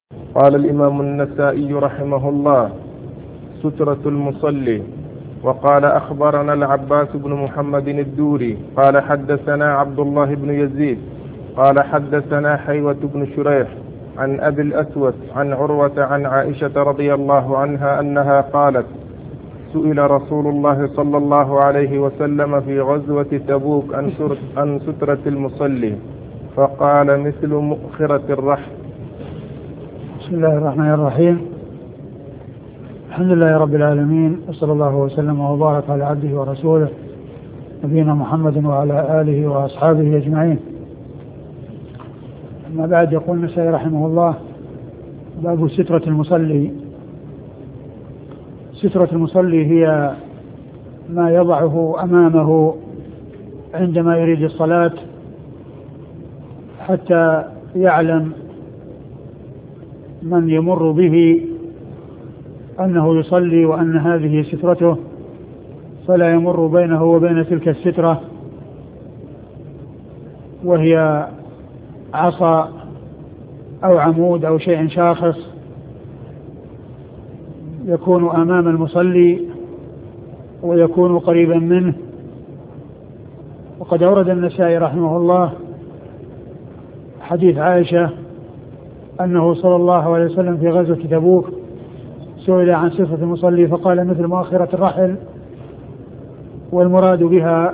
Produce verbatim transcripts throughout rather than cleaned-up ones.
قال الإمام النسائي رحمه الله: سترة المصلي. وقال أخبرنا العباس بن محمد الدوري قال حدثنا عبد الله بن يزيد قال حدثنا حيوة بن شريح عن أبي الأسود عن عروة عن عائشة رضي الله عنها أنها قالت: سئل رسول الله صلى الله عليه وسلم في غزوة تبوك عن سترة المصلي فقال: مثل مؤخرة الرحل. بسم الله الرحمن الرحيم. الحمد لله رب العالمين، وصلى الله وسلم وبارك على عبده ورسوله نبينا محمد وعلى آله وأصحابه أجمعين. أما بعد، يقول النسائي رحمه الله: باب سترة المصلي. سترة المصلي هي ما يضعه أمامه عندما يريد الصلاة حتى يعلم من يمر به أنه يصلي وأن هذه سترته، فلا يمر بينه وبين تلك السترة، وهي عصا أو عمود أو شيء شاخص يكون أمام المصلي ويكون قريبا منه. وقد أورد النسائي رحمه الله حديث عائشة أنه صلى الله عليه وسلم في غزوة تبوك سئل عن صفة المصلي فقال: مثل مؤخرة الرحل. والمراد بها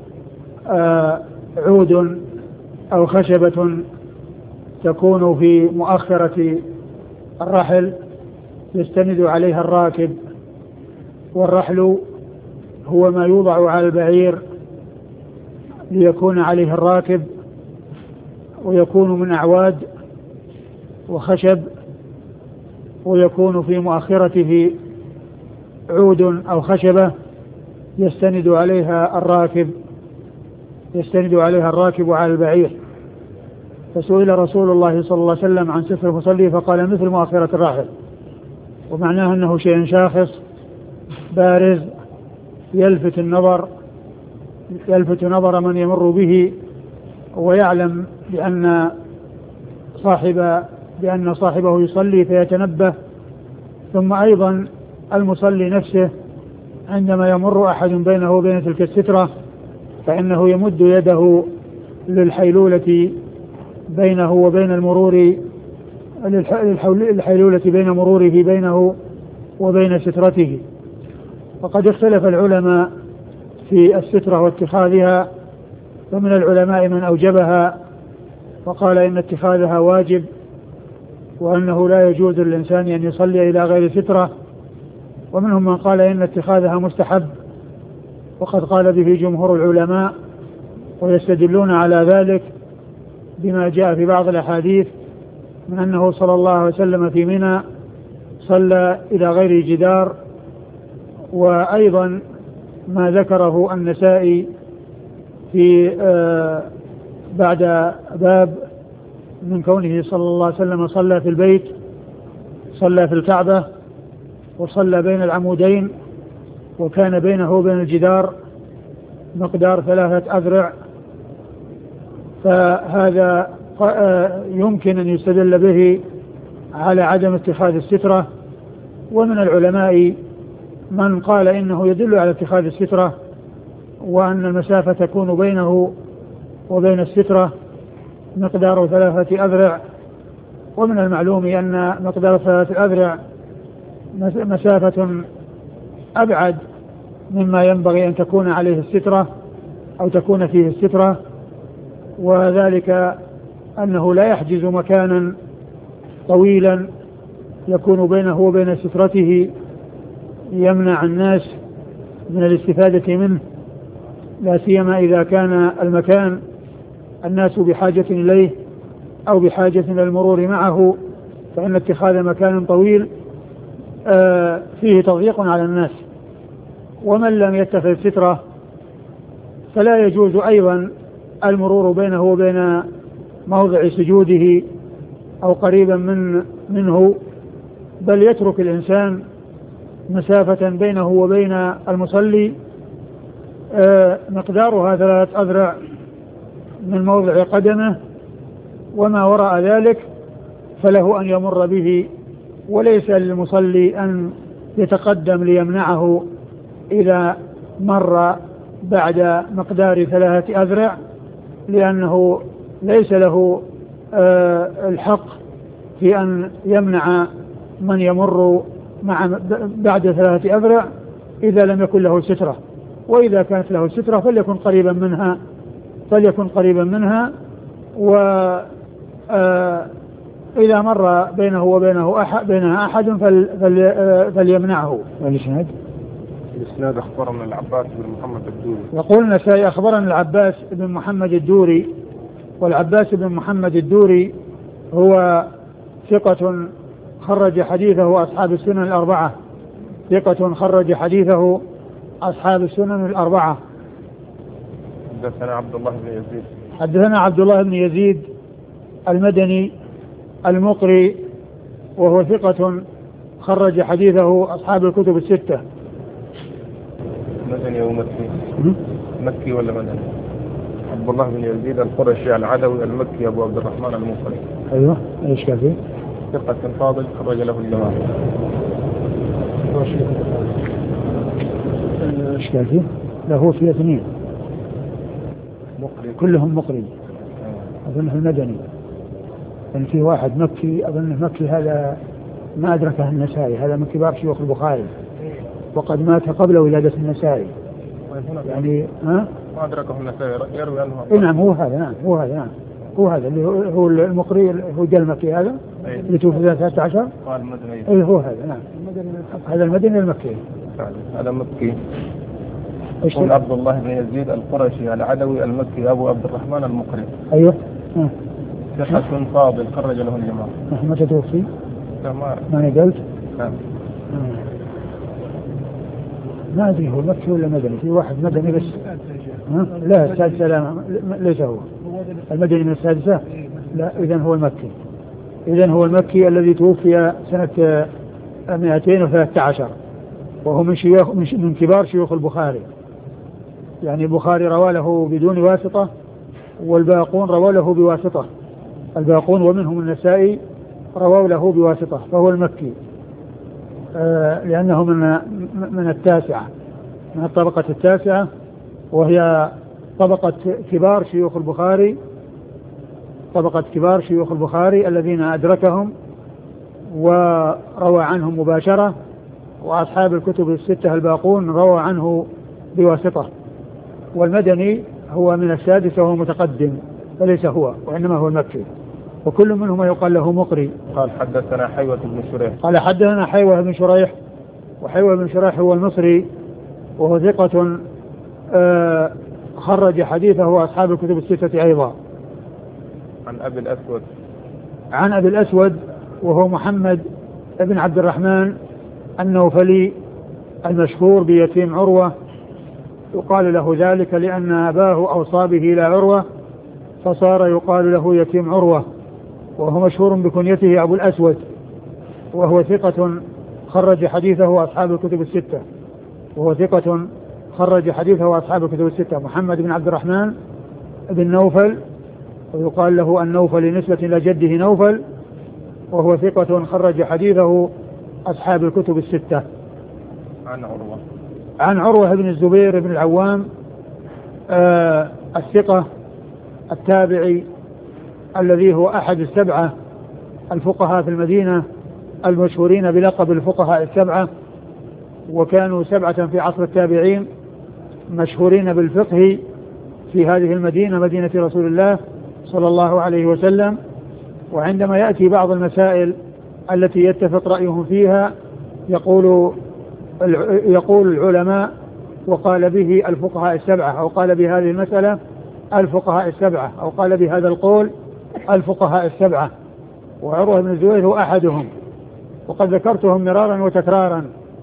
عود أو خشبة تكون في مؤخرة الرحل يستند عليها الراكب، والرحل هو ما يوضع على البعير ليكون عليه الراكب، ويكون من أعواد وخشب، ويكون في مؤخرته عود أو خشبة يستند عليها الراكب يستند عليها الراكب على البعير. فسئل رسول الله صلى الله عليه وسلم عن صفة المصلي فقال: مثل مؤخرة الرحل، ومعناه أنه شيء شاخص بارز يلفت النظر يلفت نظر من يمر به، ويعلم بأن صاحب بأن صاحبه يصلي فيتنبه. ثم أيضا المصلي نفسه عندما يمر أحد بينه وبين تلك السترة فإنه يمد يده للحيلولة بينه وبين المرور للحيلولة بين مروره بينه وبين سترته. وقد اختلف العلماء في السترة واتخاذها، فمن العلماء من أوجبها وقال إن اتخاذها واجب، وأنه لا يجوز للإنسان أن يصلي إلى غير سترة، ومنهم من قال إن اتخاذها مستحب، وقد قال به جمهور العلماء، ويستدلون على ذلك بما جاء في بعض الأحاديث من أنه صلى الله عليه وسلم في منى صلى إلى غير جدار، وأيضا ما ذكره النسائي في آه بعد باب من كونه صلى الله عليه وسلم صلى في البيت، صلى في الكعبة، وصلى بين العمودين، وكان بينه وبين الجدار مقدار ثلاثة أذرع. فهذا يمكن أن يستدل به على عدم اتخاذ السترة. ومن العلماء من قال إنه يدل على اتخاذ السترة، وأن المسافة تكون بينه وبين السترة مقدار ثلاثة أذرع. ومن المعلوم أن مقدار ثلاثة أذرع مسافة أبعد مما ينبغي أن تكون عليه السترة أو تكون فيه السترة، وذلك أنه لا يحجز مكانا طويلا يكون بينه وبين سترته يمنع الناس من الاستفادة منه، لا سيما إذا كان المكان الناس بحاجة إليه أو بحاجة إلى المرور معه، فإن اتخاذ مكان طويل فيه تضييق على الناس. ومن لم يتخذ سترة فلا يجوز أيضا المرور بينه وبين موضع سجوده أو قريبا من منه، بل يترك الإنسان مسافة بينه وبين المصلي مقدارها ثلاث أذرع من موضع قدمه، وما وراء ذلك فله أن يمر به، وليس للمصلي أن يتقدم ليمنعه إذا مر بعد مقدار ثلاثة أذرع، لأنه ليس له آه الحق في أن يمنع من يمر مع بعد ثلاثة أذرع إذا لم يكن له سترة. وإذا كانت له سترة فليكن قريبا منها فليكن قريبا منها وإذا مر بينه وبينه أحد بينها أحد فل فل فليمنعه. الإسناد الإسناد أخبرنا العباس بن محمد الدوري. يقول النسائي أخبرنا العباس بن محمد الدوري، والعباس بن محمد الدوري هو ثقة خرج حديثه أصحاب السنن الأربعة ثقة خرج حديثه أصحاب السنن الأربعة. حدثنا عبد الله بن يزيد حدثنا عبد الله بن يزيد المدني المقري، وهو ثقة خرج حديثه أصحاب الكتب الستة. مدني أو مكي؟ مكي ولا مدني؟ عبد الله بن يزيد القرشي العدوي المكي أبو عبد الرحمن المقري. أيوة. إيش كافي؟ ثقة فاضل خرج له الجماعة. إيش كافي؟ له في اثنين مقري كلهم مقري. أظنه المدني، يعني في واحد مكي أظنه مكي هذا ما أدركه النسائي، هذا من كبار شيوخ البخاري وقد مات قبل ولادة النسائي. يعني ها؟ ما أدركه النسائي يروي عنه. إيه نعم هو هذا. نعم هو هذا. نعم هو هذا اللي هو المقري هو المكي هذا اللي توفي ثلاثة عشر. قال المدني. إيه هو هذا. نعم هذا المدني المكي. هذا مكي. يقول عبد الله بن يزيد القرشي العدوي المكي أبو عبد الرحمن المقري. أيوه. ثقة فاضل خرج له الجماعة. متى توفي؟ لا ما أعرف. ما قلت؟ نعم. ما أدري هو مكي ولا مدني، في واحد مدني بس. ها؟ لا السادسة لا ليس هو المدني من السادسة. لا إذن هو المكي. إذن هو المكي الذي توفي سنة مئتين وثلاثة عشر، وهو من شيوخ من كبار شيوخ البخاري. يعني البخاري روى له بدون واسطة، والباقون روى له بواسطة. الباقون ومنهم النسائي رووا له بواسطة، فهو المكي آه لأنه من من التاسعة، من الطبقة التاسعة، وهي طبقة كبار شيوخ البخاري طبقة كبار شيوخ البخاري الذين أدركهم وروى عنهم مباشرة، وأصحاب الكتب الستة الباقون روى عنه بواسطة. والمدني هو من السادسة وهو متقدم، فليس هو وإنما هو المكي، وكل منهما يقال له مقري. قال حدثنا حيوة بن شريح. قال حدثنا حيوة بن شريح، وحيوة بن شريح هو المصري، وهو ثقة آه خرج حديثه أصحاب الكتب الستة أيضا. عن أبي الأسود. عن أبي الأسود وهو محمد بن عبد الرحمن النوفلي المشهور بيتيم عروة، يقال له ذلك لأن أباه أوصى به إلى عروة فصار يقال له يتيم عروة، وهو مشهور بكنيته أبو الأسود، وهو ثقة خرج حديثه أصحاب الكتب الستة وهو ثقة خرج حديثه أصحاب الكتب الستة. محمد بن عبد الرحمن بن نوفل، ويقال له النوفل نسبة إلى جده نوفل، وهو ثقة خرج حديثه أصحاب الكتب الستة. عن عروة عن عروة بن الزبير بن العوام آه الثقة التابعي الذي هو أحد السبعة الفقهاء في المدينة المشهورين بلقب الفقهاء السبعة، وكانوا سبعة في عصر التابعين مشهورين بالفقه في هذه المدينة، مدينة رسول الله صلى الله عليه وسلم. وعندما يأتي بعض المسائل التي يتفق رأيهم فيها يقول يقول العلماء وقال به الفقهاء السبعة، أو قال بهذه المسألة الفقهاء السبعة، أو قال بهذا القول الفقهاء السبعة، وعروة بن الزبير هو أحدهم، وقد ذكرتهم مرارا وتكرارا،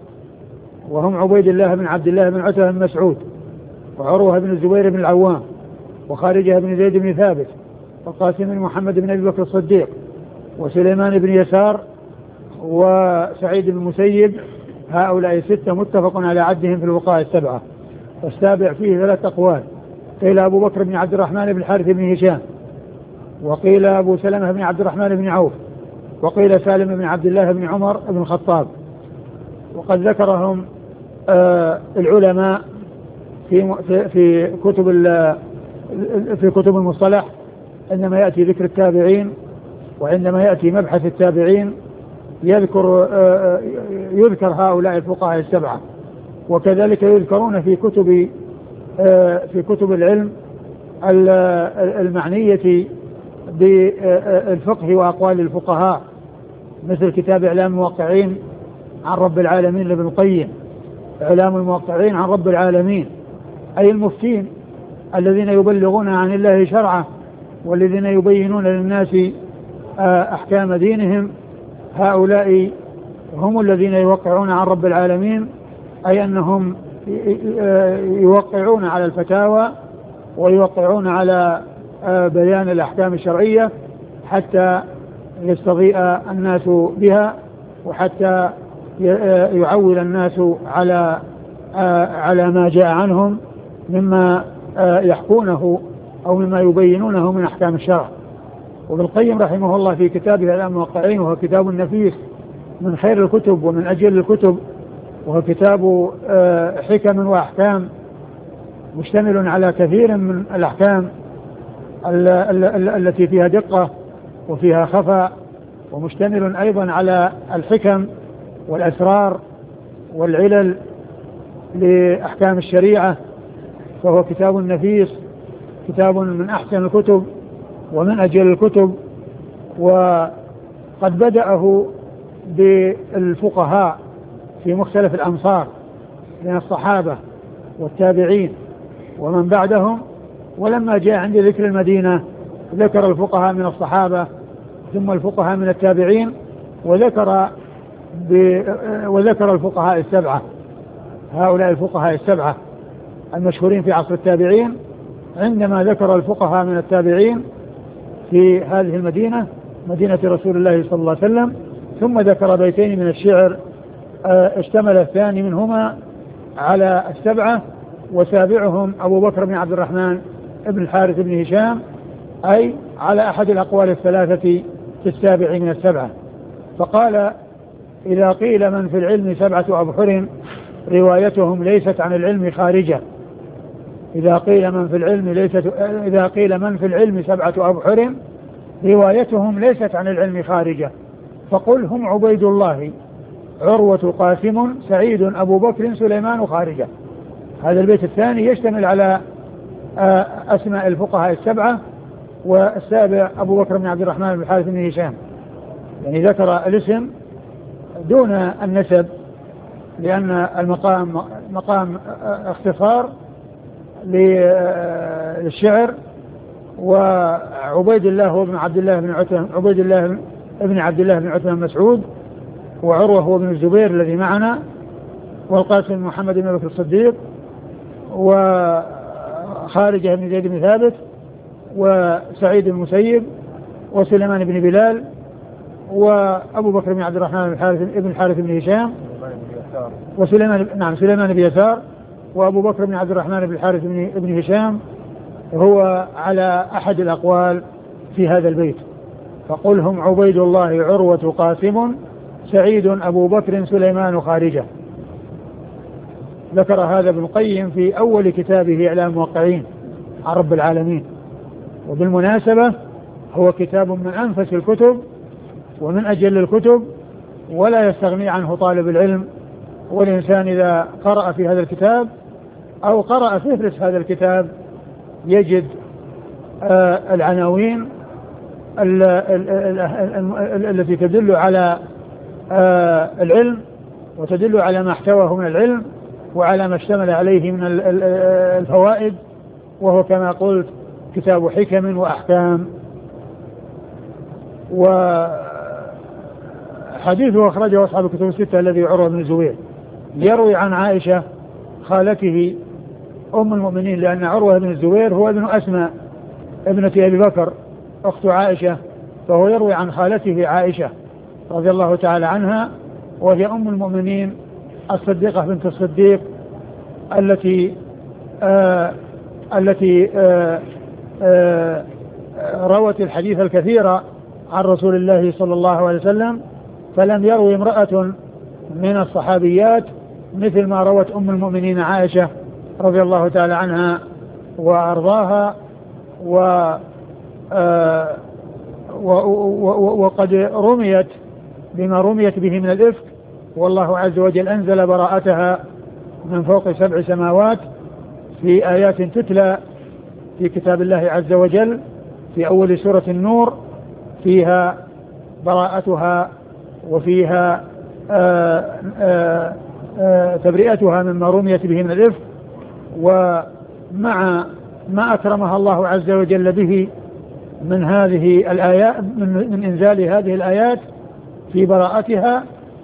وهم عبيد الله بن عبد الله بن عتبة بن مسعود، وعروة بن الزبير بن العوام، وخارجة بن زيد بن ثابت، وقاسم بن محمد بن أبي بكر الصديق، وسليمان بن يسار، وسعيد بن المسيب. هؤلاء الستة متفق على عدهم في الفقهاء السبعة. والسابع فيه ثلاث أقوال، قيل أبو بكر بن عبد الرحمن بن الحارث بن هشام، وقيل أبو سلمة بن عبد الرحمن بن عوف، وقيل سالم بن عبد الله بن عمر بن الخطاب. وقد ذكرهم آه العلماء في في كتب في كتب المصطلح عندما يأتي ذكر التابعين، وعندما يأتي مبحث التابعين يذكر آه يذكر هؤلاء الفقهاء السبعة. وكذلك يذكرون في كتب آه في كتب العلم المعنية بالفقه وأقوال الفقهاء، مثل كتاب إعلام الموقعين عن رب العالمين لابن القيم. إعلام الموقعين عن رب العالمين أي المفتين الذين يبلغون عن الله شرعه والذين يبينون للناس أحكام دينهم، هؤلاء هم الذين يوقعون عن رب العالمين، أي أنهم يوقعون على الفتاوى ويوقعون على بيان الأحكام الشرعية حتى يستضيء الناس بها، وحتى يعول الناس على على ما جاء عنهم مما يحكونه أو مما يبينونه من أحكام الشرع. وابن القيم رحمه الله في كتابه إعلام الموقعين، وهو كتاب نفيس من خير الكتب ومن أجل الكتب، وهو كتاب حكم وأحكام مشتمل على كثير من الأحكام التي فيها دقة وفيها خفاء، ومشتمل أيضا على الحكم والأسرار والعلل لأحكام الشريعة، فهو كتاب نفيس، كتاب من أحسن الكتب ومن أجل الكتب. وقد بدأه بالفقهاء في مختلف الأمصار من الصحابة والتابعين ومن بعدهم، ولما جاء عند ذكر المدينة ذكر الفقهاء من الصحابة ثم الفقهاء من التابعين، وذكر وذكر الفقهاء السبعة، هؤلاء الفقهاء السبعة المشهورين في عصر التابعين. عندما ذكر الفقهاء من التابعين في هذه المدينة، مدينة رسول الله صلى الله عليه وسلم، ثم ذكر بيتين من الشعر اشتمل الثاني منهما على السبعة، وسابعهم أبو بكر بن عبد الرحمن ابن الحارث بن هشام، أي على أحد الأقوال الثلاثة في السابع من السبعة. فقال: إذا قيل من في العلم سبعة أبحر روايتهم ليست عن العلم خارجة. إذا قيل من في العلم ليست إذا قيل من في العلم سبعة أبحر روايتهم ليست عن العلم خارجة، فقل هم عبيد الله عروة قاسم سعيد أبو بكر سليمان خارجة. هذا البيت الثاني يشتمل على أسماء الفقهاء السبعة، والسابع أبو بكر بن عبد الرحمن بن الحارث بن هشام، يعني ذكر الاسم دون النسب، لأن المقام مقام اختصار للشعر. وعبيد الله هو ابن عبد الله بن عتبة عبيد الله ابن عبد الله بن عتبة مسعود، وعروة هو ابن الزبير الذي معنا، والقاسم محمد بن بكر الصديق، وخارجة بن زيد بن ثابت، وسعيد بن المسيب، وسليمان بن بلال، وأبو بكر بن عبد الرحمن بن الحارث بن هشام، وسليمان نعم سليمان بن يسار، وأبو بكر بن عبد الرحمن بن الحارث بن هشام، هو على أحد الأقوال في هذا البيت. فقل هم عبيد الله عروة قاسم سعيد أبو بكر سليمان خارجة. ذكر هذا ابن القيم في أول كتابه إعلام الموقعين عن رب العالمين. وبالمناسبة هو كتاب من أنفس الكتب ومن أجل الكتب، ولا يستغني عنه طالب العلم. والإنسان إذا قرأ في هذا الكتاب أو قرأ فهرس هذا الكتاب يجد آه العناوين التي تدل على آه العلم، وتدل على ما احتواه من العلم، وعلى ما اشتمل عليه من الفوائد، وهو كما قلت كتاب حكم وأحكام. وحديثه أخرجه أصحاب الكتب الستة الذي عروة بن الزبير، يروي عن عائشة خالته أم المؤمنين، لأن عروة بن الزبير هو ابن أسماء ابنة أبي بكر أخت عائشة، فهو يروي عن خالته عائشة رضي الله تعالى عنها، وهي أم المؤمنين الصديقة بنت الصديق التي آه التي آه آه روت الحديث الكثير عن رسول الله صلى الله عليه وسلم، فلم يروي امرأة من الصحابيات مثل ما روت أم المؤمنين عائشة رضي الله تعالى عنها وأرضاها، و آه وقد رميت بما رميت به من الإفك، والله عز وجل أنزل براءتها من فوق سبع سماوات في آيات تتلى في كتاب الله عز وجل في أول سورة النور، فيها براءتها وفيها آآ آآ آآ تبرئتها مما رميت به من الإفك، ومع ما أكرمها الله عز وجل به من هذه الآيات من, من إنزال هذه الآيات في براءتها،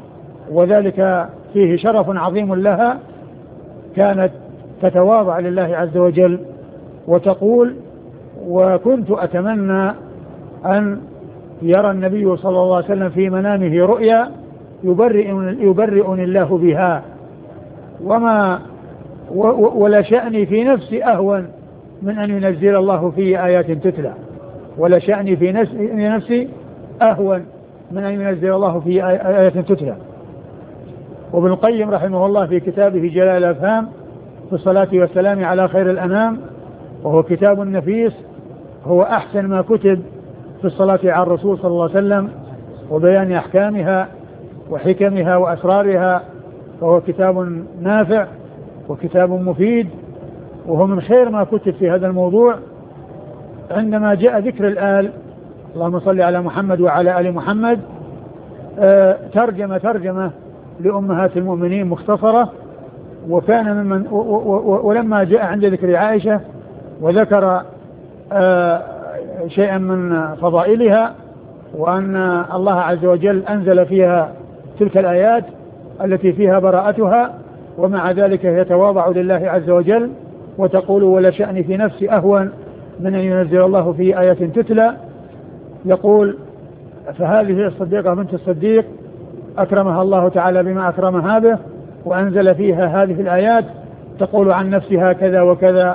وذلك فيه شرف عظيم لها، كانت تتواضع لله عز وجل وتقول: وكنت أتمنى أن يرى النبي صلى الله عليه وسلم في منامه رؤيا يبرئني, يبرئني الله بها، وما ولا شأني في نفسي أهون من أن ينزل الله في آيات تتلى، ولا شأني في نفسي أهون من أن ينزل الله في آيات تتلى. وابن القيم رحمه الله في كتابه جلال الأفهام في الصلاة والسلام على خير الأنام، وهو كتاب نفيس، هو أحسن ما كتب في الصلاة على الرسول صلى الله عليه وسلم وبيان أحكامها وحكمها وأسرارها، فهو كتاب نافع وكتاب مفيد، وهو من خير ما كتب في هذا الموضوع. عندما جاء ذكر الآل، اللهم صل على محمد وعلى آل محمد، آه ترجمة ترجمة لأمهات المؤمنين مختصرة، وكان ممن ولما جاء عند ذكر عائشة وذكر آه شيئا من فضائلها، وأن الله عز وجل أنزل فيها تلك الآيات التي فيها براءتها، ومع ذلك يتواضع لله عز وجل وتقول: ولا شأني في نفسي أهون من أن ينزل الله في آيات تتلى. يقول: فهذه الصديقة بنت الصديق أكرمها الله تعالى بما أكرمها به، وأنزل فيها هذه الآيات تقول عن نفسها كذا وكذا،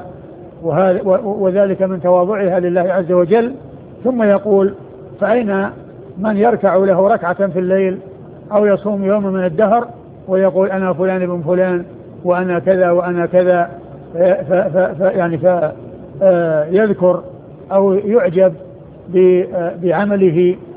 وذلك من تواضعها لله عز وجل. ثم يقول: فأين من يركع له ركعة في الليل أو يصوم يوم من الدهر ويقول: أنا فلان بن فلان وأنا كذا وأنا كذا، ف ف يعني فيذكر أو يعجب بعمله.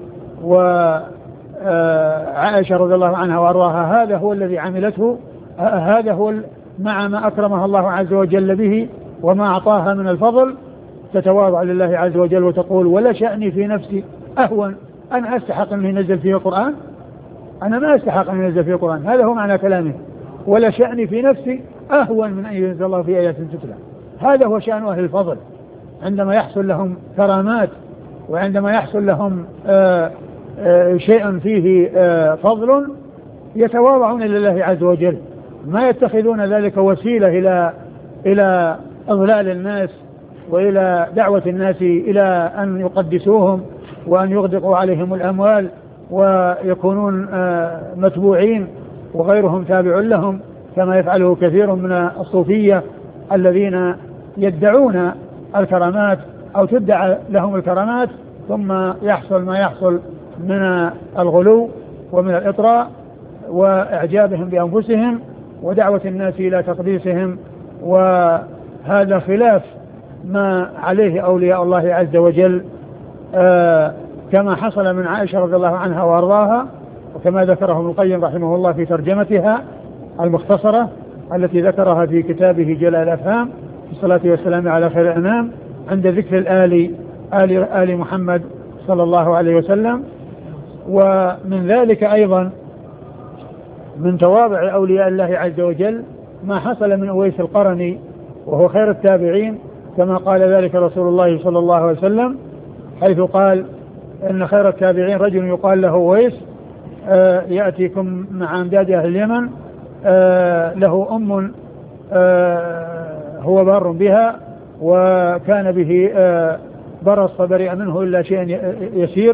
وعائشة رضي الله عنها وأرضاها هذا هو الذي عملته، هذا هو مع ما أكرمها الله عز وجل به وما أعطاها من الفضل، تتواضع لله عز وجل وتقول: ولا شأني في نفسي أهون، أنا أستحق أن ينزل فيه القرآن؟ أنا ما أستحق أن ينزل فيه القرآن. هذا هو معنى كلامه: ولا شأني في نفسي أهون من أن ينزل الله في آيات تتلى. هذا هو شأن أهل الفضل، عندما يحصل لهم كرامات وعندما يحصل لهم آآ آآ شيء فيه فضل يتواضعون لله عز وجل، ما يتخذون ذلك وسيلة إلى إلى إضلال الناس وإلى دعوة الناس إلى أن يقدسوهم وأن يغدقوا عليهم الأموال ويكونون متبوعين وغيرهم تابع لهم، كما يفعله كثير من الصوفية الذين يدعون الكرامات أو تدعى لهم الكرامات، ثم يحصل ما يحصل من الغلو ومن الإطراء وإعجابهم بأنفسهم ودعوة الناس إلى تقديسهم، وهذا خلاف ما عليه أولياء الله عز وجل، آه كما حصل من عائشة رضي الله عنها وأرضاها، وكما ذكره ابن القيم رحمه الله في ترجمتها المختصرة التي ذكرها في كتابه جلال الأفهام في الصلاة والسلام على خير الأنام، عند ذكر الآل آل, آل محمد صلى الله عليه وسلم. ومن ذلك أيضا من تواضع أولياء الله عز وجل ما حصل من أويس القرني، وهو خير التابعين، كما قال ذلك رسول الله صلى الله عليه وسلم، حيث قال: إن خير التابعين رجل يقال له أويس، آه يأتيكم مع أمداد أهل اليمن، آه له أم آه هو بار بها وكان به آه برص فبرئ منه إلا شيء يسير،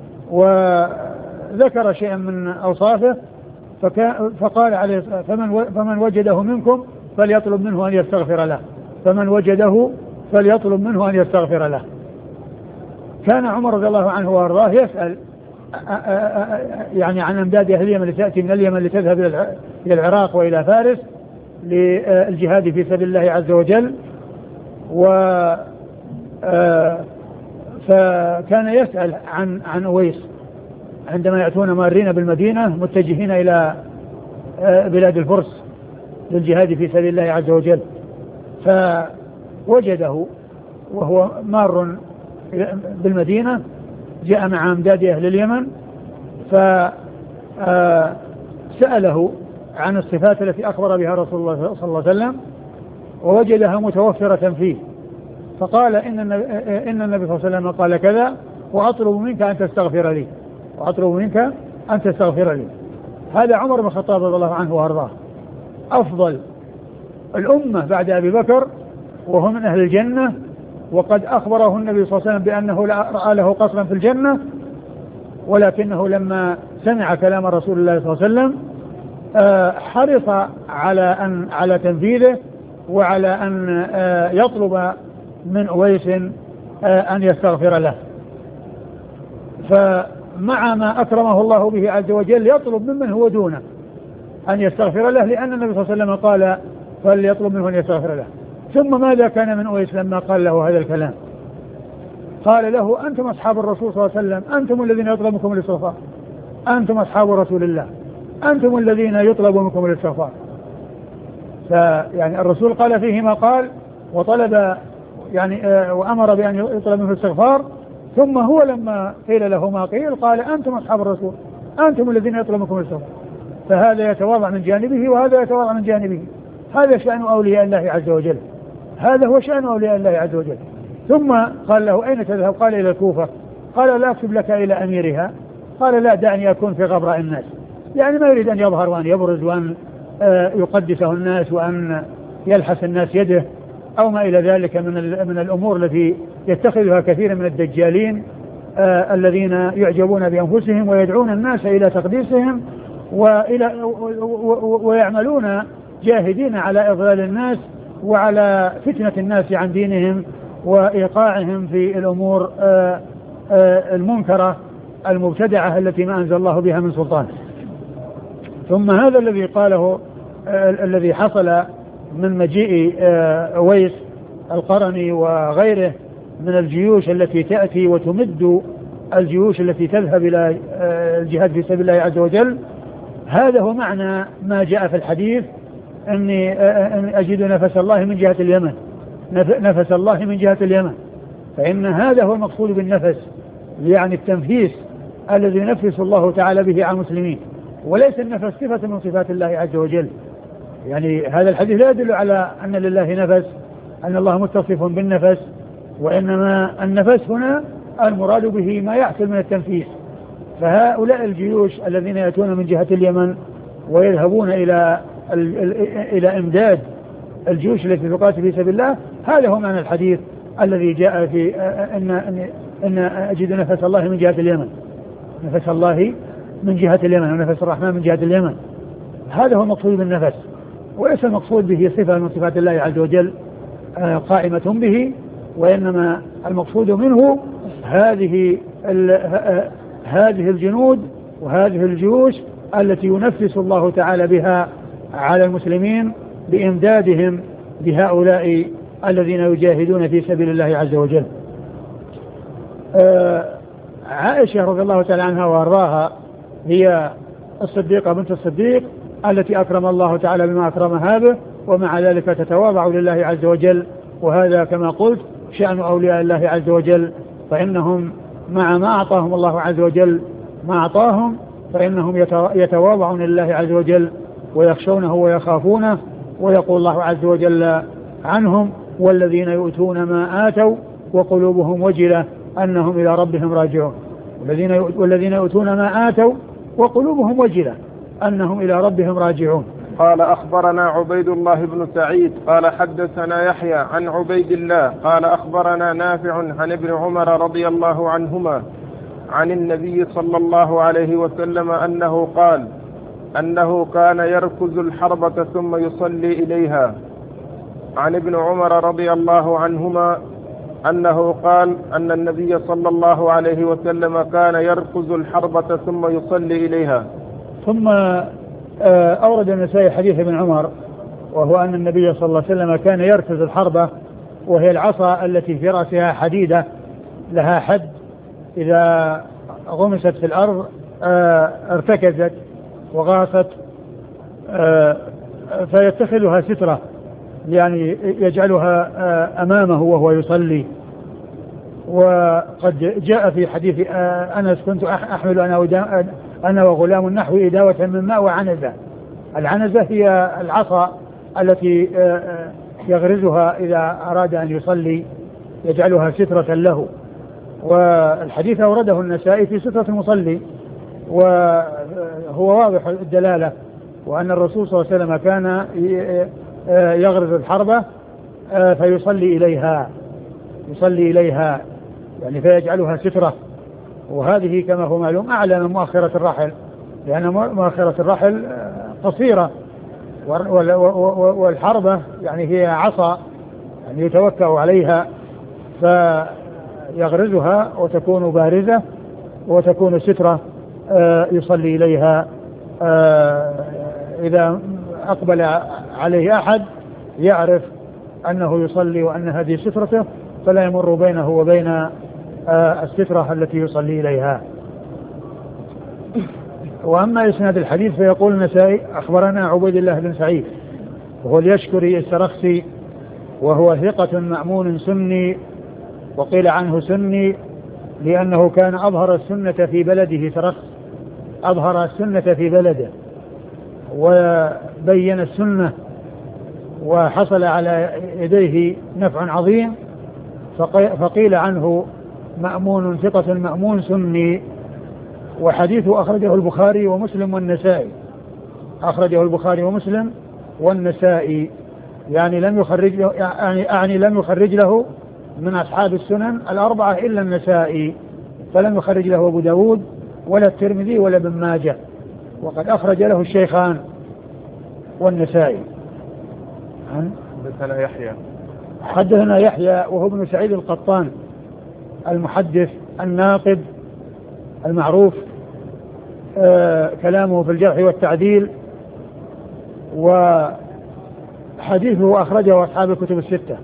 وذكر شيئا من أوصافه، فقال عليه فمن, فمن وجده منكم فليطلب منه أن يستغفر له، فمن وجده فليطلب منه أن يستغفر له. كان عمر رضي الله عنه وارضاه يسأل يعني عن أمداد أهل اليمن لتأتي من اليمن لتذهب إلى العراق وإلى فارس للجهاد في سبيل الله عز وجل. و فكان يسأل عن عن أويس عندما يأتون مارين بالمدينة متجهين إلى بلاد الفرس للجهاد في سبيل الله عز وجل، فوجده وهو مار بالمدينة جاء مع أمداد أهل اليمن، فسأله عن الصفات التي أخبر بها رسول الله صلى الله عليه وسلم ووجدها متوفرة فيه، فقال إن النبي, إن النبي صلى الله عليه وسلم قال كذا وأطلب منك أن تستغفر لي وأطلب منك أن تستغفر لي. هذا عمر بن الخطاب رضي الله عنه وأرضاه أفضل الأمة بعد أبي بكر وهو من أهل الجنة، وقد أخبره النبي صلى الله عليه وسلم بأنه رأى له قصرا في الجنة، ولكنه لما سمع كلام رسول الله صلى الله عليه وسلم حرص على أن على تنفيذه وعلى أن يطلب من أويس أن يستغفر له. فمع ما أكرمه الله به عز وجل يطلب ممن هو دونه أن يستغفر له، لأن النبي صلى الله عليه وسلم قال فليطلب منه أن يستغفر له. ثم ماذا كان من أويس لما قال له هذا الكلام؟ قال له أنتم أصحاب الرسول صلى الله عليه وسلم، أنتم الذين يطلب منكم الاستغفار، أنتم أصحاب رسول الله، أنتم الذين يطلب منكم الاستغفار. فيعني الرسول قال فيه ما قال وطلب يعني آه وأمر بأن يطلب منه الاستغفار، ثم هو لما قيل له ما قيل قال أنتم أصحاب الرسول، أنتم الذين يطلب منكم الاستغفار. فهذا يتواضع من جانبه وهذا يتواضع من جانبه. هذا شأن أولياء الله عز وجل، هذا هو شأن أولياء الله عز وجل. ثم قال له أين تذهب؟ قال إلى الكوفة. قال لا أكتب لك إلى أميرها؟ قال لا، دعني أكون في غبراء الناس، يعني ما يريد أن يظهر وأن يبرز وأن آه يقدسه الناس وأن يلحس الناس يده أو ما إلى ذلك من من الأمور التي يتخذها كثير من الدجالين آه الذين يعجبون بأنفسهم ويدعون الناس إلى تقديسهم وإلى ويعملون جاهدين على إضلال الناس وعلى فتنة الناس عن دينهم وإيقاعهم في الأمور آآ آآ المنكرة المبتدعة التي ما أنزل الله بها من سلطان. ثم هذا الذي قاله الذي حصل من مجيء أويس القرني وغيره من الجيوش التي تأتي وتمد الجيوش التي تذهب إلى الجهاد في سبيل الله عز وجل، هذا هو معنى ما جاء في الحديث أني أجد نفس الله من جهة اليمن، نفس الله من جهة اليمن. فإن هذا هو المقصود بالنفس، يعني التنفيس الذي ينفس الله تعالى به على المسلمين، وليس النفس صفة من صفات الله عز وجل. يعني هذا الحديث لا يدل على أن لله نفس، أن الله متصف بالنفس، وإنما النفس هنا المراد به ما يحصل من التنفيس. فهؤلاء الجيوش الذين يأتون من جهة اليمن ويذهبون إلى إلى إمداد الجيوش التي تقاتل في سبيل الله، هذا هو معنى الحديث الذي جاء في أن أن أن أجد نفس الله من جهة اليمن، نفس الله من جهة اليمن ونفس الرحمن من جهة اليمن. هذا هو المقصود بالنفس، وليس المقصود به صفة من صفات الله عز وجل قائمة به، وإنما المقصود منه هذه هذه الجنود وهذه الجيوش التي ينفس الله تعالى بها على المسلمين بإمدادهم بهؤلاء الذين يجاهدون في سبيل الله عز وجل. عائشة رضي الله تعالى عنها وارضاها هي الصديقة بنت الصديق التي أكرم الله تعالى بما أكرمها به، ومع ذلك تتواضع لله عز وجل، وهذا كما قلت شأن أولياء الله عز وجل، فإنهم مع ما أعطاهم الله عز وجل ما أعطاهم فإنهم يتواضعون لله عز وجل ويخشونه ويخافونه. ويقول الله عز وجل عنهم والذين يؤتون ما آتوا وقلوبهم وجلة أنهم إلى ربهم راجعون، والذين يؤتون ما آتوا وقلوبهم وجلة أنهم إلى ربهم راجعون. قال أخبرنا عبيد الله بن سعيد قال حدثنا يحيى عن عبيد الله قال أخبرنا نافع عن ابن عمر رضي الله عنهما عن النبي صلى الله عليه وسلم أنه قال أنه كان يركز الحربة ثم يصلي إليها. عن ابن عمر رضي الله عنهما أنه قال أن النبي صلى الله عليه وسلم كان يركز الحربة ثم يصلي إليها. ثم أورد النسائي حديث ابن عمر، وهو أن النبي صلى الله عليه وسلم كان يركز الحربة، وهي العصا التي في رأسها حديدة لها حد، إذا غمست في الأرض ارتكزت وغاصت فيتخذها سترة، يعني يجعلها أمامه وهو يصلي. وقد جاء في حديث أنس كنت أحمل أنا, أنا وغلام نحو إداوة من ماء وعنزة. العنزة هي العصا التي يغرزها إذا أراد أن يصلي، يجعلها سترة له. والحديث أورده النسائي في سترة المصلي، وهو واضح الدلالة، وأن الرسول صلى الله عليه وسلم كان يغرز الحربة فيصلي إليها يصلي إليها يعني فيجعلها سترة. وهذه كما هو معلوم أعلى من مؤخرة الرحل، لأن مؤخرة الرحل قصيرة، والحربة يعني هي عصا يعني يتوكأ عليها فيغرزها وتكون بارزة وتكون سترة يصلي إليها. إذا أقبل عليه أحد يعرف أنه يصلي وأن هذه سترته، فلا يمر بينه وبين السترة التي يصلي إليها. وأما إسناد الحديث فيقول النسائي أخبرنا عبيد الله بن سعيد وهو اليشكري السرخسي، وهو ثقة مأمون سني، وقيل عنه سني لأنه كان أظهر السنة في بلده سرخس، أظهر السنة في بلده وبين السنة وحصل على يديه نفع عظيم، فقيل عنه مأمون ثقة مأمون سني. وحديثه أخرجه البخاري ومسلم والنسائي، أخرجه البخاري ومسلم والنسائي، يعني لم يخرج له يعني أعني لم يخرج له من أصحاب السنن الأربعة إلا النسائي، فلم يخرج له أبو داود ولا الترمذي ولا ابن ماجه، وقد أخرج له الشيخان والنسائي. حدثنا يحيى حدثنا يحيى وهو ابن سعيد القطان المحدث الناقد المعروف آه كلامه في الجرح والتعديل، وحديثه أخرجه أصحاب الكتب الستة.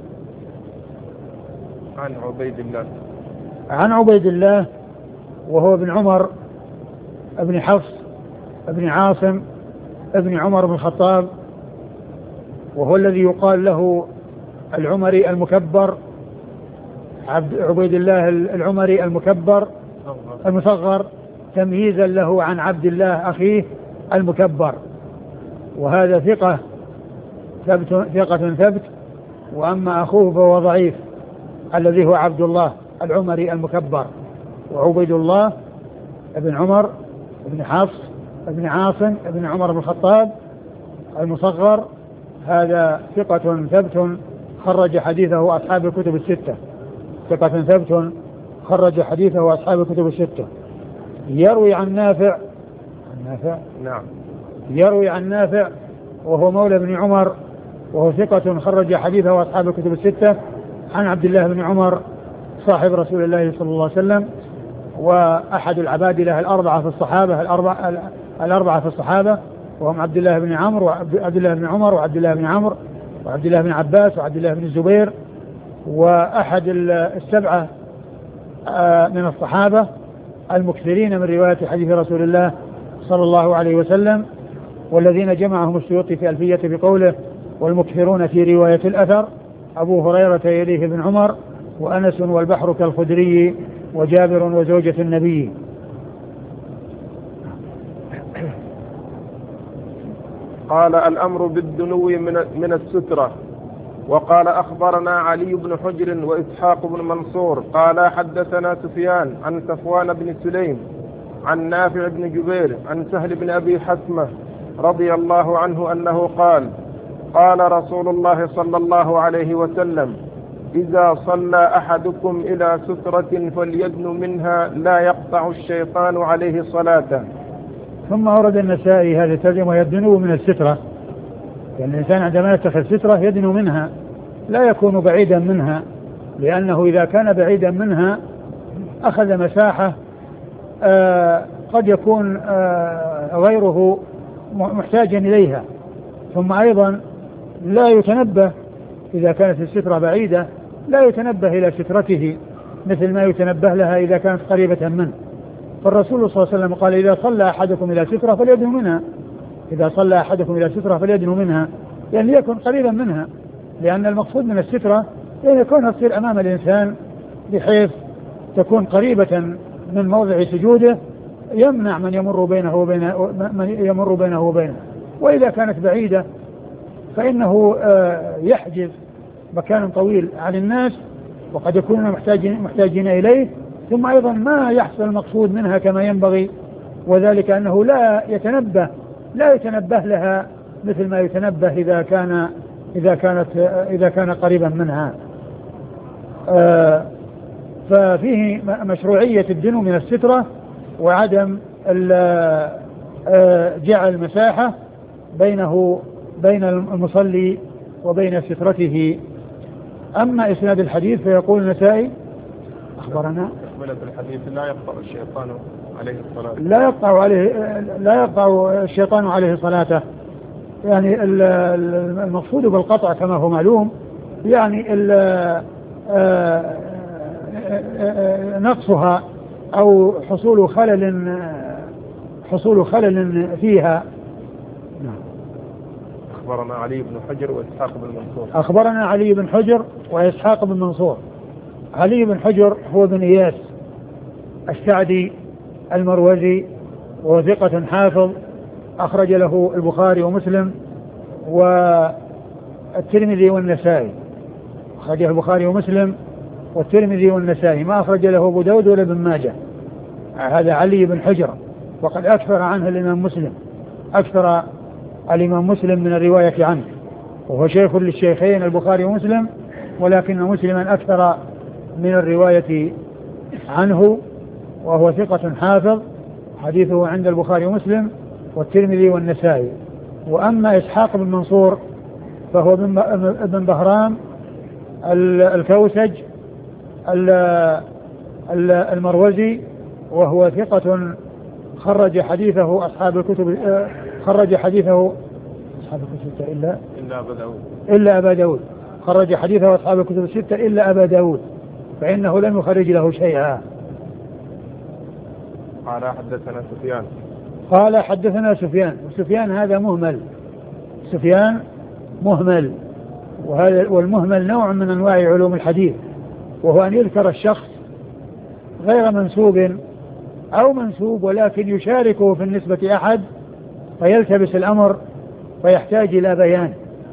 عن عبيد الله عن عبيد الله وهو ابن عمر ابن حفص ابن عاصم ابن عمر بن الخطاب، وهو الذي يقال له العمري المكبر، عبد عبيد الله العمري المكبر المصغر، تمييزا له عن عبد الله أخيه المكبر، وهذا ثقة ثبت ثقة ثبت. وأما أخوه فهو ضعيف الذي هو عبد الله العمري المكبر. وعبيد الله ابن عمر ابن حفص ابن عاصم ابن عمر بن الخطاب المصغر، هذا ثقة ثبت خرج حديثه أصحاب الكتب الستة، ثقة ثبت خرج حديثه أصحاب الكتب الستة. يروي عن نافع عن نافع نعم يروي عن نافع وهو مولى بن عمر، وهو ثقة خرج حديثه أصحاب الكتب الستة، عن عبد الله بن عمر صاحب رسول الله صلى الله عليه وسلم، وأحد العبادلة الأربعة في الصحابة الأربعة الأربعة في الصحابة، وهم عبد الله بن عمرو وعبد الله بن عمر وعبد الله بن عمرو وعبد الله بن عباس وعبد الله بن الزبير، وأحد السبعة من الصحابة المكثرين من رواية حديث رسول الله صلى الله عليه وسلم، والذين جمعهم السيوطي في ألفية بقوله والمكثرون في رواية الأثر أبو هريرة يليه بن عمر وأنس والبحر كالخدري وجابر وزوجة النبي. قال الأمر بالدنو من من السترة. وقال أخبرنا علي بن حجر وإسحاق بن منصور قال حدثنا سفيان عن صفوان بن سليم عن نافع بن جبير عن سهل بن أبي حثمة رضي الله عنه أنه قال قال رسول الله صلى الله عليه وسلم إذا صلى أحدكم إلى سترة فليدن منها لا يقطع الشيطان عليه صلاته. ثم أورد النسائي هذه الترجمة يدنو من السترة، يعني الإنسان عندما يتخذ سترة يدنو منها، لا يكون بعيدا منها لأنه إذا كان بعيدا منها أخذ مساحة آه قد يكون آه غيره محتاجا إليها. ثم أيضا لا يتنبه إذا كانت السترة بعيدة، لا يتنبه إلى سترته مثل ما يتنبه لها إذا كانت قريبة منه. فالرسول صلى الله عليه وسلم قال إذا صلى أحدكم إلى سترة فليدنو منها، إذا صلى أحدكم إلى سترة فليدنو منها، يعني ليكن قريبا منها، لأن المقصود من السترة يعني يكونها تصير أمام الإنسان بحيث تكون قريبة من موضع سجوده يمنع من يمر بينه وبينه من يمر بينه وبينه. وإذا كانت بعيدة فإنه يحجز مكان طويل عن الناس وقد يكونون محتاجين, محتاجين إليه. ثم أيضا ما يحصل المقصود منها كما ينبغي، وذلك أنه لا يتنبه لا يتنبه لها مثل ما يتنبه إذا كان إذا كانت إذا كان قريبا منها. ففيه مشروعية الدنو من السترة وعدم جعل مساحة بينه بين المصلي وبين سترته. أما إسناد الحديث فيقول النسائي أخبرنا الحديث لا يقطع الشيطان عليه الصلاة لا يقطع عليه لا يقطع الشيطان عليه صلاته، يعني المقصود بالقطع كما هو معلوم يعني نقصها أو حصول خلل حصول خلل فيها. أخبرنا علي بن حجر وإسحاق بن منصور أخبرنا علي بن حجر وإسحاق بن منصور. علي بن حجر هو بن إياس السعدي المروزي وثقة حافظ، أخرج له البخاري ومسلم والترمذي والنسائي، أخرجه البخاري ومسلم والترمذي والنسائي، ما أخرج له أبو داود ولا ابن ماجه. هذا علي بن حجر، وقد أكثر عنه الإمام مسلم، أكثر الإمام مسلم من الرواية عنه، وهو شيخ للشيخين البخاري ومسلم، ولكن مسلما أكثر من الرواية عنه، وهو ثقة حافظ، حديثه عند البخاري ومسلم والترمذي والنسائي. وأما إسحاق بن منصور فهو ابن بهرام الكوسج المروزي، وهو ثقة خرج حديثه أصحاب الكتب خرج حديثه أصحاب الكتب الستة إلا إلا أبا داود إلا أبا داود خرج حديثه أصحاب الكتب الستة إلا أبا داود، فإنه لم يخرج له شيئا. قال حدثنا سفيان قال حدثنا سفيان وسفيان هذا مهمل، سفيان مهمل، وهذا والمهمل نوع من أنواع علوم الحديث، وهو أن يذكر الشخص غير منسوب أو منسوب ولكن يشاركه في النسبة أحد فيلتبس الأمر فيحتاج إلى بيان.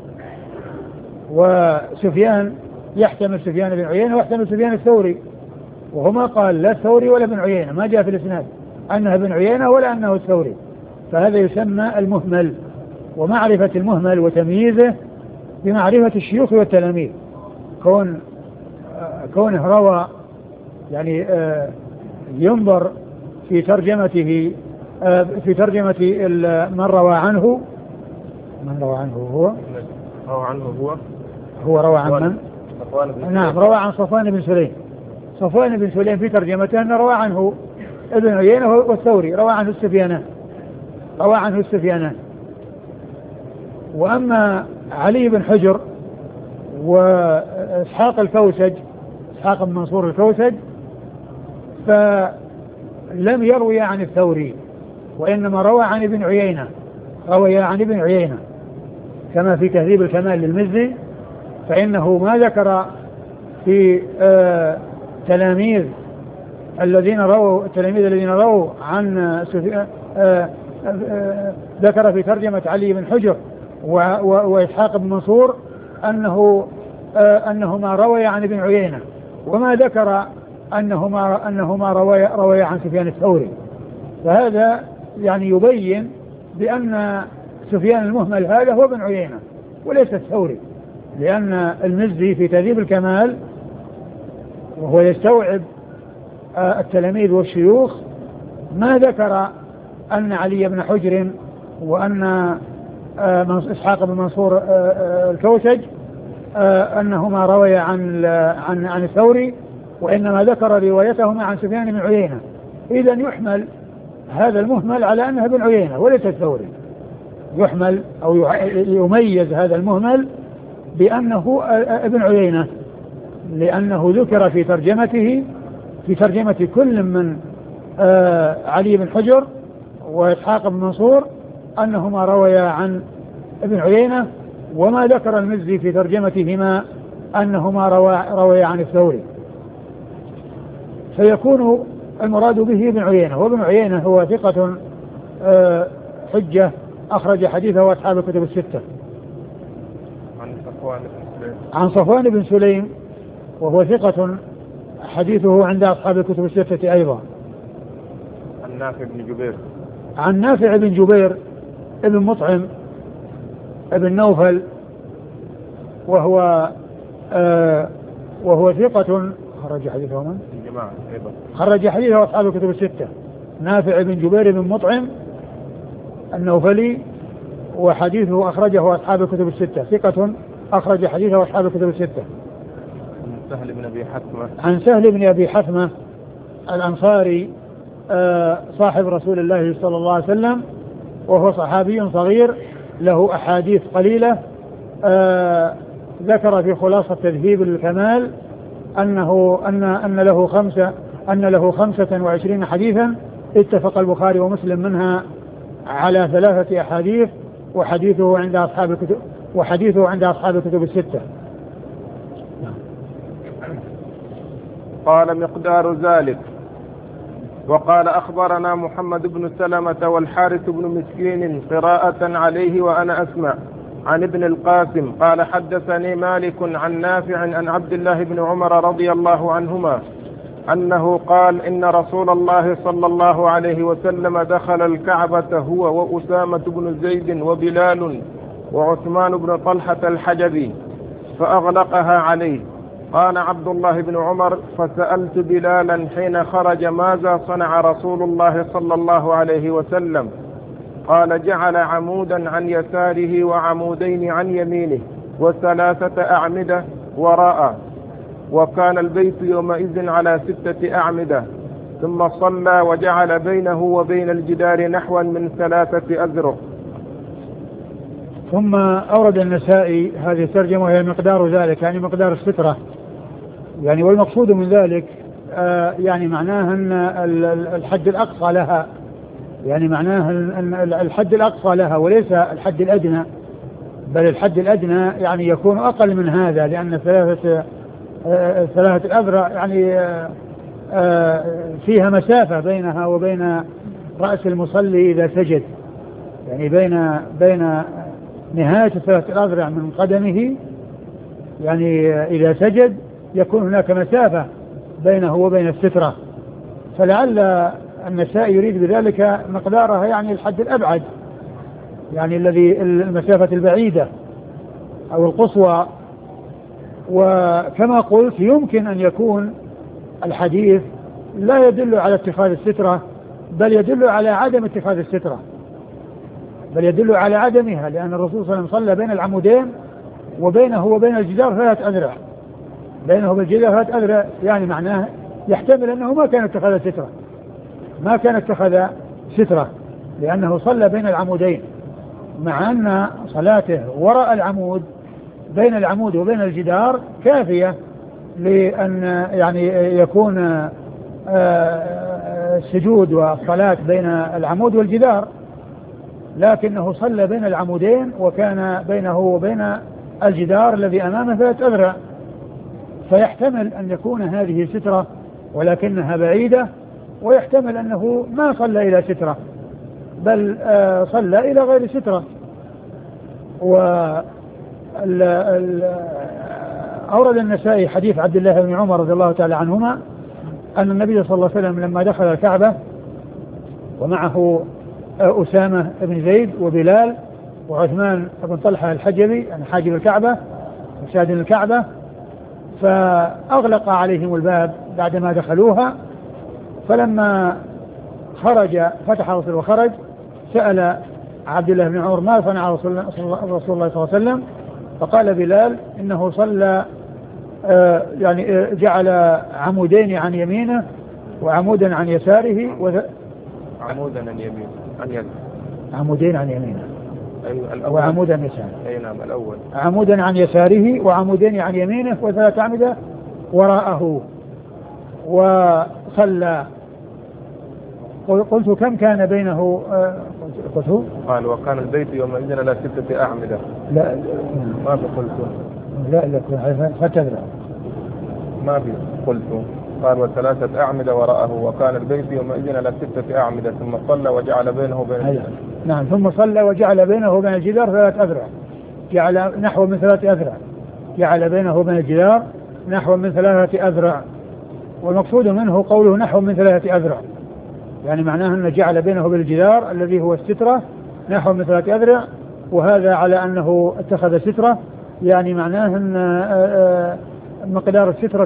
وسفيان يحتمل سفيان بن عيينة ويحتمل سفيان الثوري، وهما قال لا الثوري ولا بن عيينة، ما جاء في الإسناد أنه بن عيينة ولا أنه الثوري، فهذا يسمى المهمل. ومعرفة المهمل وتمييزه بمعرفة الشيوخ والتلاميذ، كون كونه روى يعني ينظر في ترجمته في ترجمة من روى عنه من روى عنه هو روى عنه هو هو روى عن من؟ نعم روى عن صفوان بن سليم. صفوان بن سليم في ترجمته أنه روى عنه ابن عيينة والثوري، روى عنه السفيانان روى عنه السفيانان. وأما علي بن حجر وإسحاق الكوسج إسحاق بن منصور الكوسج فلم يروي عن الثوري، وإنما روى عن ابن عيينة روي عن ابن عيينة كما في تهذيب الكمال للمزي، فإنه ما ذكر في آه تلاميذ الذين رووا التلاميذ الذين رووا عن آه آه آه ذكر في ترجمة علي بن حجر وإسحاق بن منصور أنه آه أنهما روي عن ابن عيينة، وما ذكر أنهما أنهما روي روي عن سفيان الثوري. فهذا يعني يبين بأن سفيان المهمل هذا هو ابن عيينة وليس الثوري، لأن المزي في تهذيب الكمال وهو يستوعب آه التلاميذ والشيوخ ما ذكر أن علي بن حجر وأن آه إسحاق بن منصور آه آه الكوسج آه أنهما رويا عن عن عن الثوري، وإنما ذكر روايتهما عن سفيان بن عيينة. إذا يحمل هذا المهمل على أنها بن عيينة وليس الثوري، يحمل أو يميز هذا المهمل بأنه ابن عيينة، لأنه ذكر في ترجمته في ترجمة كل من آه علي بن حجر وإسحاق بن منصور أنهما رويا عن ابن عيينة، وما ذكر المزي في ترجمتهما أنهما رويا عن الثوري، فيكون المراد به ابن عيينة. وابن عيينة هو ثقة آه حجة أخرج حديثه أصحاب الكتب الستة. عن صفوان بن سليم عن صفوان بن سليم وهو ثقة حديثه عند أصحاب الكتب الستة أيضا. عن نافع بن جبير عن نافع بن جبير ابن مطعم ابن نوفل وهو آه وهو ثقة خرج حديثه من؟ الجماعة أيضا خرج حديثه أصحاب الكتب الستة. نافع بن جبير بن مطعم النوفلي وحديثه أخرجه أصحاب الكتب الستة، ثقة أخرج حديثه أصحاب الكتب الستة. عن سهل بن أبي حثمة عن سهل بن أبي حثمة الأنصاري آه صاحب رسول الله صلى الله عليه وسلم، وهو صحابي صغير له أحاديث قليلة. آه ذكر في خلاصة تذهيب الكمال أنه أن أن له خمسة أن له خمسة وعشرين حديثا اتفق البخاري ومسلم منها على ثلاثة أحاديث، وحديثه عند أصحاب الكتب وحديثه عند أصحاب الكتب الستة. قال مقدار ذلك. وقال أخبرنا محمد بن سلمة والحارث بن مسكين قراءة عليه وأنا أسمع عن ابن القاسم قال حدثني مالك عن نافع عن عبد الله بن عمر رضي الله عنهما أنه قال إن رسول الله صلى الله عليه وسلم دخل الكعبة هو وأسامة بن زيد وبلال وعثمان بن طلحة الحجبي فأغلقها عليه. قال عبد الله بن عمر فسألت بلالا حين خرج ماذا صنع رسول الله صلى الله عليه وسلم؟ قال جعل عمودا عن يساره وعمودين عن يمينه وثلاثة أعمدة وراءه، وكان البيت يومئذ على ستة أعمدة، ثم صلى وجعل بينه وبين الجدار نحوا من ثلاثة أذرع. ثم أورد النسائي هذه الترجمة وهي مقدار ذلك، يعني مقدار السترة، يعني والمقصود من ذلك آه يعني معناه أن الحد الأقصى لها، يعني معناه أن الحد الأقصى لها وليس الحد الأدنى، بل الحد الأدنى يعني يكون أقل من هذا، لأن ثلاثة آه ثلاثة الأذرع يعني آه آه فيها مسافة بينها وبين رأس المصلي إذا سجد، يعني بين بين نهاية ثلاثة الأذرع من قدمه، يعني إذا سجد يكون هناك مسافة بينه وبين السترة، فلعل النسائي يريد بذلك مقدارها يعني الحد الأبعد، يعني الذي المسافة البعيدة أو القصوى. وكما قلت يمكن أن يكون الحديث لا يدل على اتخاذ السترة، بل يدل على عدم اتخاذ السترة بل يدل على عدمها، لأن الرسول صلى الله عليه وسلم صلى بين العمودين وبينه وبين الجدار ثلاث أذرع، بينه وبين الجدار ثلاث أذرع، يعني معناه يحتمل أنه ما كان اتخذ سترة ما كان اتخذ سترة لأنه صلى بين العمودين، مع أن صلاته وراء العمود بين العمود وبين الجدار كافية لأن يعني يكون السجود والصلاة بين العمود والجدار، لكنه صلى بين العمودين وكان بينه وبين الجدار الذي أمامه ثلاث أذرع، فيحتمل أن يكون هذه سترة ولكنها بعيدة، ويحتمل أنه ما صلى إلى سترة بل صلى إلى غير سترة. وأورد النسائي حديث عبد الله بن عمر رضي الله تعالى عنهما أن النبي صلى الله عليه وسلم لما دخل الكعبة ومعه أسامة بن زيد وبلال وعثمان بن طلحة الحجبي، يعني حاجب الكعبة وشادن الكعبة، فأغلق عليهم الباب بعدما دخلوها، فلما خرج فتح رسول وخرج سأل عبد الله بن عمر ما صنع رسول الله صلى الله عليه وسلم، فقال بلال إنه صلى آه يعني جعل عمودين عن يمينه وعمودا عن يساره وذ... عمودا عن يمينه عن يساره عمودين عن يمينه أيوة وعمودا عن يساره. أي نعم الأول. عمودا عن يساره وعمودين عن يمينه وثلاث أعمدة وراءه وصلى. قلت كم كان بينه آه قلت قال وكان البيت يومئذ على ستة أعمدة. لا ما في قلت لا لا فتدرى ما في قلت. قال وثلاثة أعمدة وراءه وكان البيت يومئذ على ستة أعمدة ثم صلى وجعل بينه وبين الجدار. نعم ثم صلى وجعل بينه وبين الجدار ثلاث أذرع جعل نحو من ثلاثة أذرع جعل بينه وبين الجدار نحو من ثلاثة أذرع. والمقصود منه قوله نحو من ثلاثة أذرع يعني معناه أنه جعل بينه وبين الجدار الذي هو السترة نحو من ثلاثة أذرع. وهذا على أنه اتخذ سترة يعني معناه أن مقدار السترة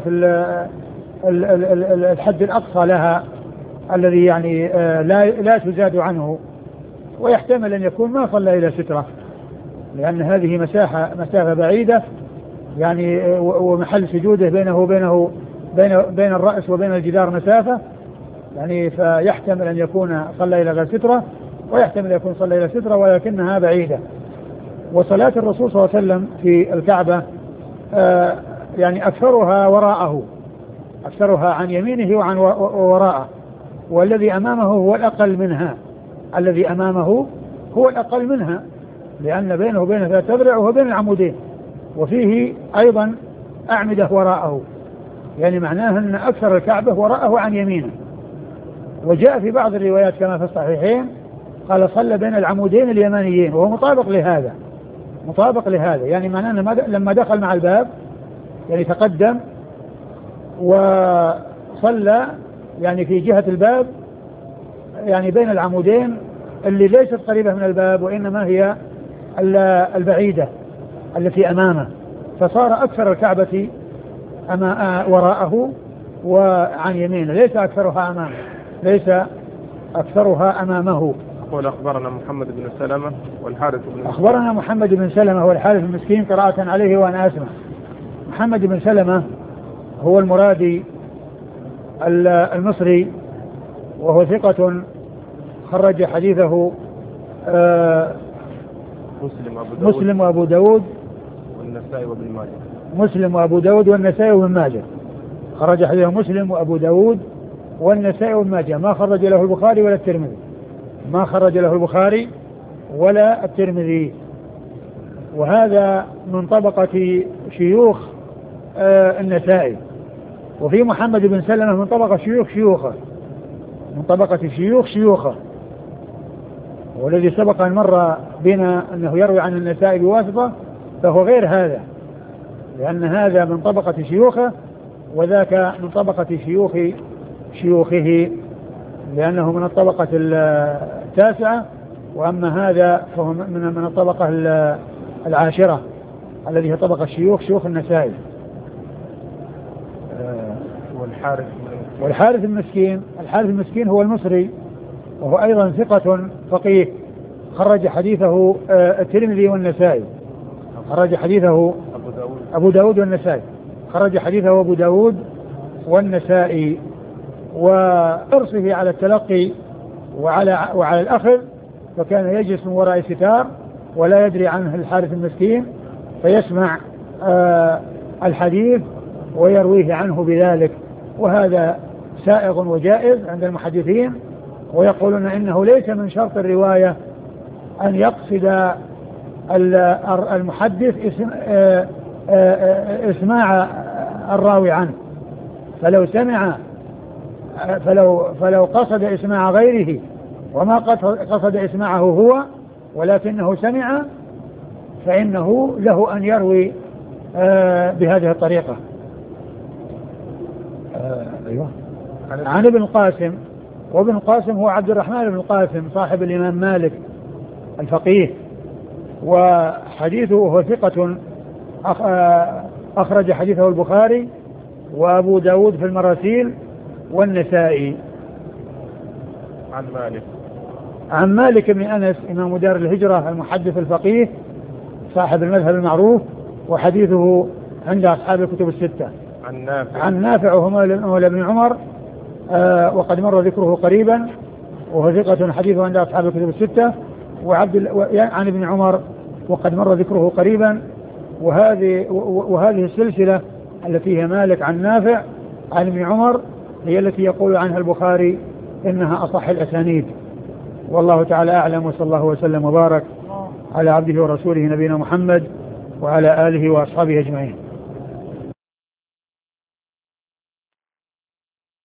الحد الأقصى لها الذي يعني لا لا تزاد عنه. ويحتمل أن يكون ما صلى إلى سترة لأن هذه مساحة مسافة بعيدة يعني ومحل سجوده بينه وبينه بين بين الرأس وبين الجدار مسافة يعني فيحتمل أن يكون صلى إلى غير سترة ويحتمل أن يكون صلى إلى سترة ولكنها بعيدة. وصلاة الرسول صلى الله عليه وسلم في الكعبة آه يعني أكثرها وراءه أكثرها عن يمينه وعن وراءه والذي أمامه هو الأقل منها الذي أمامه هو الأقل منها لأن بينه وبين ثلاث أذرع وهو بين العمودين وفيه أيضا أعمدة وراءه يعني معناه أن أكثر الكعبة وراءه عن يمينه. وجاء في بعض الروايات كما في الصحيحين قال صلى بين العمودين اليمانيين وهو مطابق لهذا مطابق لهذا يعني معناه أنه لما دخل مع الباب يعني تقدم وصلى يعني في جهة الباب يعني بين العمودين اللي ليست قريبة من الباب وإنما هي البعيدة التي أمامه فصار أكثر الكعبة أما وراءه وعن يمينه ليس أكثرها أمامه ليس أكثرها أمامه. قال أخبرنا محمد بن سلمة والحارث بن أخبرنا محمد بن سلمة والحارث المسكين قراءة عليه وأنا أسمع. محمد بن سلمة هو المرادي المصري وهو ثقة خرج حديثه آه مسلم وأبو داود مسلم وأبو داود والنسائي وابن ماجه مسلم وأبو داود والنسائي وابن ماجه خرج حديثه مسلم وأبو داود والنسائي وابن ماجه ما خرج له البخاري ولا الترمذي ما خرج له البخاري ولا الترمذي. وهذا من طبقة شيوخ آه النسائي. وفي محمد بن سلمة من طبقة شيوخ شيوخه من طبقة شيوخ شيوخه والذي سبق أن مر بنا أنه يروي عن النسائي بواسطة فهو غير هذا لأن هذا من طبقة شيوخه وذاك من طبقة شيوخ شيوخه لأنه من الطبقة التاسعة وأما هذا فهو من من الطبقة العاشرة الذي هي طبقة شيوخ شيوخ النسائي. والحارث والحارث المسكين الحارث المسكين هو المصري وهو أيضا ثقة فقيه خرج حديثه الترمذي والنسائي خرج حديثه أبو داود أبو داود والنسائي خرج حديثه أبو داود والنسائي. وحرصه على التلقي وعلى وعلى الأخذ فكان يجلس من وراء ستار ولا يدري عنه الحارث المسكين فيسمع آه الحديث ويرويه عنه بذلك وهذا سائغ وجائز عند المحدثين ويقولون إنه ليس من شرط الرواية أن يقصد المحدث اسم آه آه اسماع الراوي عنه فلو سمع فلو فلو قصد اسماع غيره وما قصد اسماعه هو ولكنه سمع فإنه له أن يروي آه بهذه الطريقة. آه أيوة. عن ابن القاسم وابن القاسم هو عبد الرحمن بن القاسم صاحب الإمام مالك الفقيه وحديثه هو ثقة أخرج حديثه البخاري وأبو داود في المراسيل والنسائي. عن مالك عن مالك بن أنس إمام دار الهجرة المحدث الفقيه صاحب المذهب المعروف وحديثه عند أصحاب الكتب الستة. عن نافع عن نافع وهو مولى بن عمر آه وقد مر ذكره قريبا، وهو ثقة حديثه عند أصحاب الكتب الستة. وعبد عن ابن عمر وقد مر ذكره قريبا. وهذه وهذه السلسلة التي هي مالك عن نافع عن ابن عمر هي التي يقول عنها البخاري إنها أصح الأسانيد. والله تعالى أعلم، وصلى الله وسلم وبارك على عبده ورسوله نبينا محمد وعلى آله وأصحابه أجمعين.